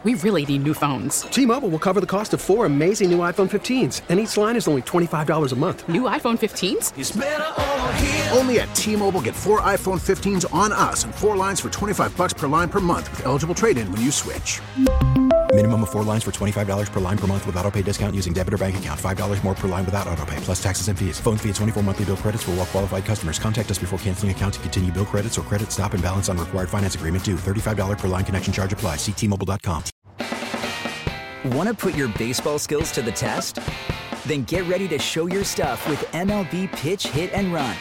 We really need new phones. T-Mobile will cover the cost of 4 amazing new iPhone 15s, and each line is only $25 a month. New iPhone 15s? It's better over here. Only at T-Mobile, get 4 iPhone 15s on us and 4 lines for $25 per line per month with eligible trade-in when you switch. Minimum of 4 lines for $25 per line per month with autopay discount using debit or bank account. $5 more per line without autopay, plus taxes and fees. Phone fee at 24 monthly bill credits for well-qualified customers. Contact us before canceling account to continue bill credits or credit stop and balance on required finance agreement due. $35 per line connection charge applies. See T-Mobile.com. Want to put your baseball skills to the test? Then get ready to show your stuff with MLB Pitch, Hit, and Run.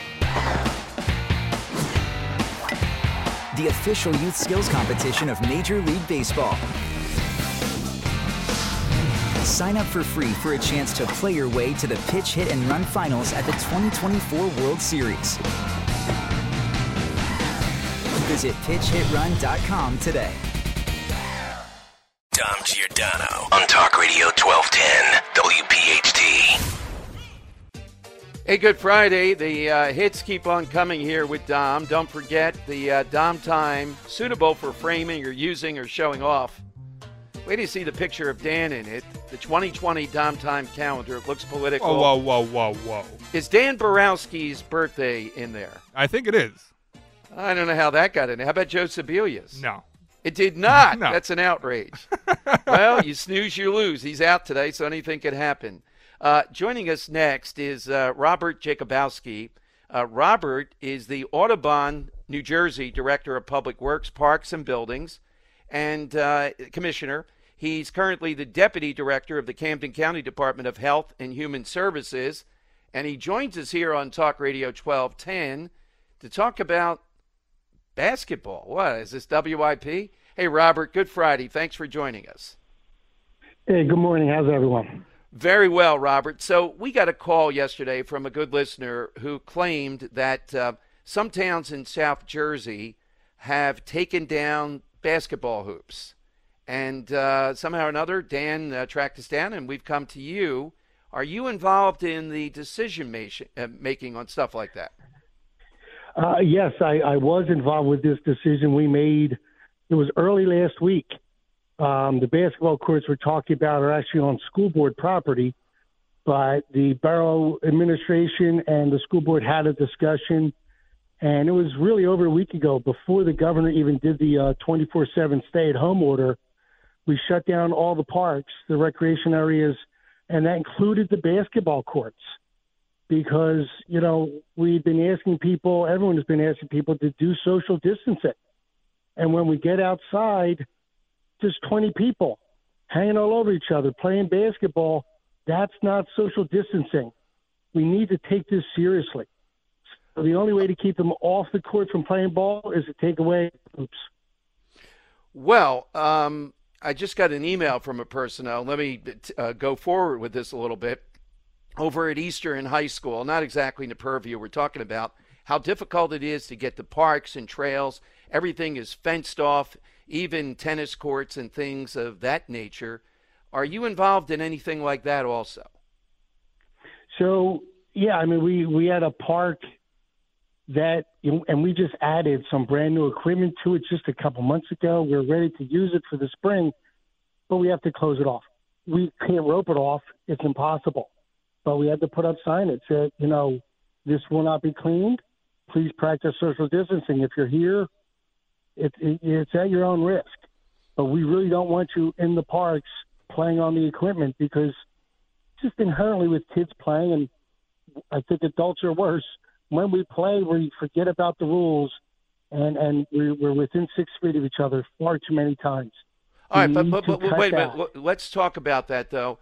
The official youth skills competition of Major League Baseball. Sign up for free for a chance to play your way to the Pitch, Hit, and Run finals at the 2024 World Series. Visit PitchHitRun.com today. Dom Giordano on Talk Radio 1210 WPHT. Hey, good Friday. The hits keep on coming here with Dom. Don't forget the Dom Time, suitable for framing or using or showing off. Wait till you see the picture of Dan in it. The 2020 Dom Time calendar. It looks political. Whoa. Is Dan Borowski's birthday in there? I think it is. I don't know how that got in there. How about Joe Sebelius? No. It did not. No. That's an outrage. Well, you snooze, you lose. He's out today, so anything could happen. Joining us next is Robert Jakubowski. Robert is the Audubon, New Jersey Director of Public Works, Parks, and Buildings, and Commissioner. He's currently the Deputy Director of the Camden County Department of Health and Human Services, and he joins us here on Talk Radio 1210 to talk about basketball. What is this, WIP? Hey, Robert, good Friday. Thanks for joining us. Hey, good morning. How's everyone? Very well, Robert. So we got a call yesterday from a good listener who claimed that some towns in South Jersey have taken down basketball hoops. And somehow or another, Dan tracked us down, and we've come to you. Are you involved in the decision making on stuff like that? Yes, I was involved with this decision we made. It was early last week. The basketball courts we're talking about are actually on school board property, but the borough administration and the school board had a discussion, and it was really over a week ago, before the governor even did the 24/7 stay-at-home order. We shut down all the parks, the recreation areas, and that included the basketball courts. Because, we've been asking people, everyone has been asking people to do social distancing. And when we get outside, there's 20 people hanging all over each other, playing basketball. That's not social distancing. We need to take this seriously. So the only way to keep them off the court from playing ball is to take away hoops. Well, I just got an email from a person. Now, let me go forward with this a little bit. Over at Eastern High School, not exactly in the purview we're talking about, how difficult it is to get to parks and trails. Everything is fenced off, even tennis courts and things of that nature. Are you involved in anything like that also? So, yeah, we had a park that, and we just added some brand new equipment to it just a couple months ago. We're ready to use it for the spring, but we have to close it off. We can't rope it off. It's impossible. But we had to put up signage that, this will not be cleaned. Please practice social distancing. If you're here, it's at your own risk. But we really don't want you in the parks playing on the equipment, because just inherently with kids playing, and I think adults are worse, when we play, we forget about the rules, and we're within 6 feet of each other far too many times. All right, but wait a minute. Let's talk about that, though.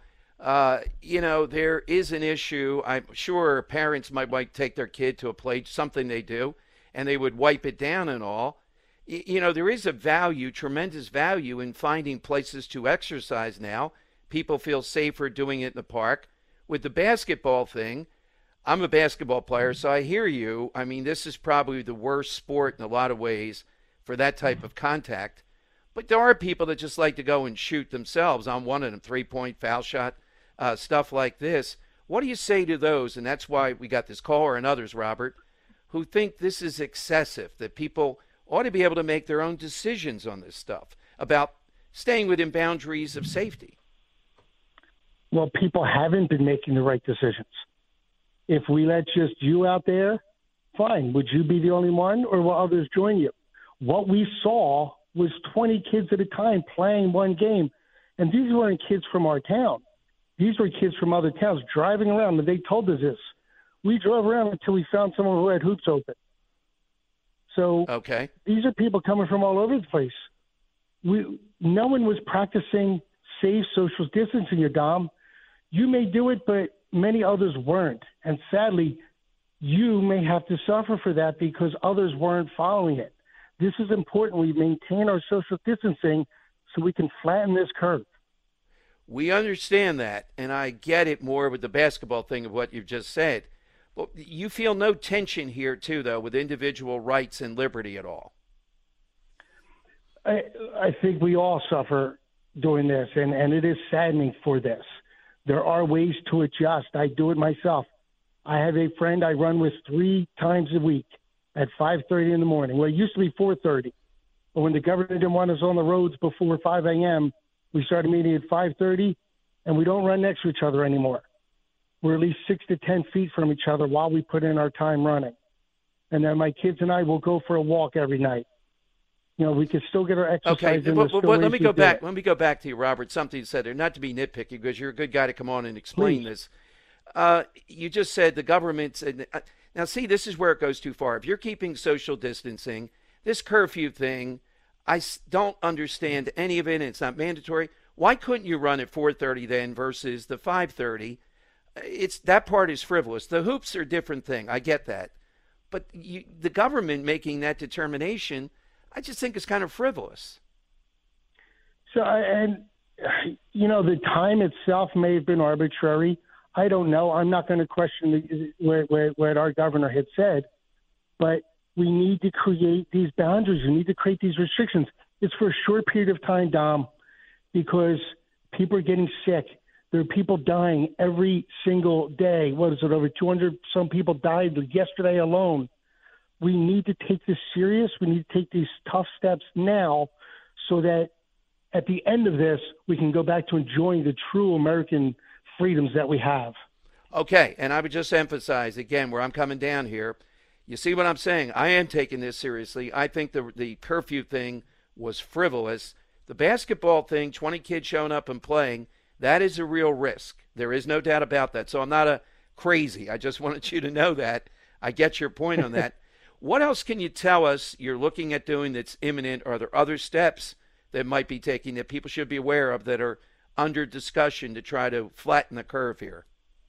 There is an issue. I'm sure parents might take their kid to a play, something they do, and they would wipe it down and all. There is a value, tremendous value, in finding places to exercise now. People feel safer doing it in the park. With the basketball thing, I'm a basketball player, so I hear you. This is probably the worst sport in a lot of ways for that type of contact. But there are people that just like to go and shoot themselves. I'm one of them, three-point foul shot. Stuff like this. What do you say to those? And that's why we got this caller and others, Robert, who think this is excessive, that people ought to be able to make their own decisions on this stuff about staying within boundaries of safety? Well, people haven't been making the right decisions. If we let just you out there, fine. Would you be the only one, or will others join you? What we saw was 20 kids at a time playing one game. And these weren't kids from our town. These were kids from other towns driving around, and they told us this. We drove around until we found someone who had hoops open. So These are people coming from all over the place. No one was practicing safe social distancing, your Dom. You may do it, but many others weren't. And sadly, you may have to suffer for that because others weren't following it. This is important. We maintain our social distancing so we can flatten this curve. We understand that, and I get it more with the basketball thing of what you've just said. But you feel no tension here, too, though, with individual rights and liberty at all? I think we all suffer doing this, and it is saddening for this. There are ways to adjust. I do it myself. I have a friend I run with 3 times a week at 5:30 in the morning. Well, it used to be 4:30. But when the government didn't want us on the roads before 5 a.m., we started meeting at 5:30, and we don't run next to each other anymore. We're at least 6 to 10 feet from each other while we put in our time running. And then my kids and I will go for a walk every night. You know, we can still get our exercise in. But let me go back. Let me go back to you, Robert. Something you said there, not to be nitpicky, because you're a good guy to come on and explain this. You just said the government's. Now, see, this is where it goes too far. If you're keeping social distancing, this curfew thing, I don't understand any of it, and it's not mandatory. Why couldn't you run at 4:30 then versus the 5:30? That part is frivolous. The hoops are a different thing. I get that. But the government making that determination, I just think is kind of frivolous. So, and, you know, the time itself may have been arbitrary. I don't know. I'm not going to question what our governor had said. But we need to create these boundaries. We need to create these restrictions. It's for a short period of time, Dom, because people are getting sick. There are people dying every single day. What is it, over 200 some people died yesterday alone. We need to take this serious. We need to take these tough steps now so that at the end of this, we can go back to enjoying the true American freedoms that we have. Okay, and I would just emphasize, again, where I'm coming down here, you see what I'm saying? I am taking this seriously. I think the curfew thing was frivolous. The basketball thing, 20 kids showing up and playing, that is a real risk. There is no doubt about that. So I'm not a crazy. I just wanted you to know that. I get your point on that. What else can you tell us you're looking at doing that's imminent? Are there other steps that might be taking that people should be aware of that are under discussion to try to flatten the curve here?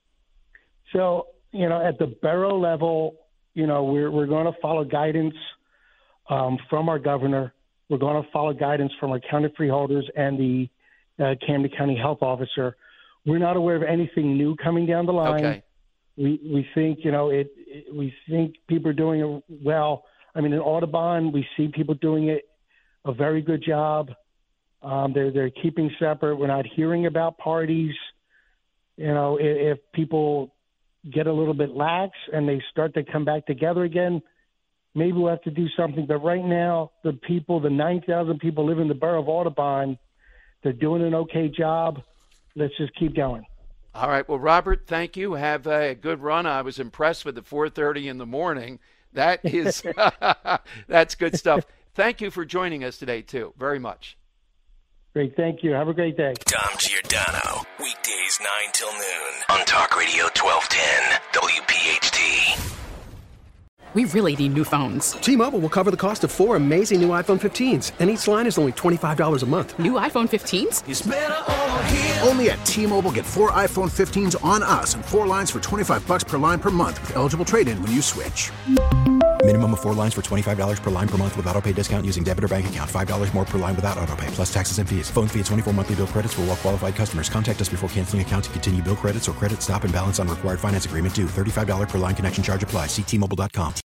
So, you know, at the borough level, you know, we're going to follow guidance from our governor. We're going to follow guidance from our county freeholders and the Camden County Health Officer. We're not aware of anything new coming down the line. Okay. We think, you know, we think people are doing it well. I mean, in Audubon, we see people doing it a very good job. They're keeping separate. We're not hearing about parties. You know, if people get a little bit lax and they start to come back together again, maybe we'll have to do something. But right now, the 9,000 people live in the borough of Audubon, they're doing an okay job. Let's just keep going. All right. Well, Robert, thank you. Have a good run. I was impressed with the 4:30 in the morning. That is, that's good stuff. Thank you for joining us today, too, very much. Great. Thank you. Have a great day. Dom Giordano, weekdays 9 till noon on Talk Radio 1210 WPHT. We really need new phones. T-Mobile will cover the cost of 4 amazing new iPhone 15s, and each line is only $25 a month. New iPhone 15s? It's better over here. Only at T-Mobile, get 4 iPhone 15s on us and 4 lines for $25 per line per month with eligible trade-in when you switch. Minimum of 4 lines for $25 per line per month with autopay discount using debit or bank account. $5 more per line without autopay, plus taxes and fees. Phone fee at 24 monthly bill credits for well-qualified customers. Contact us before canceling account to continue bill credits or credit stop and balance on required finance agreement due. $35 per line connection charge applies. See T-Mobile.com.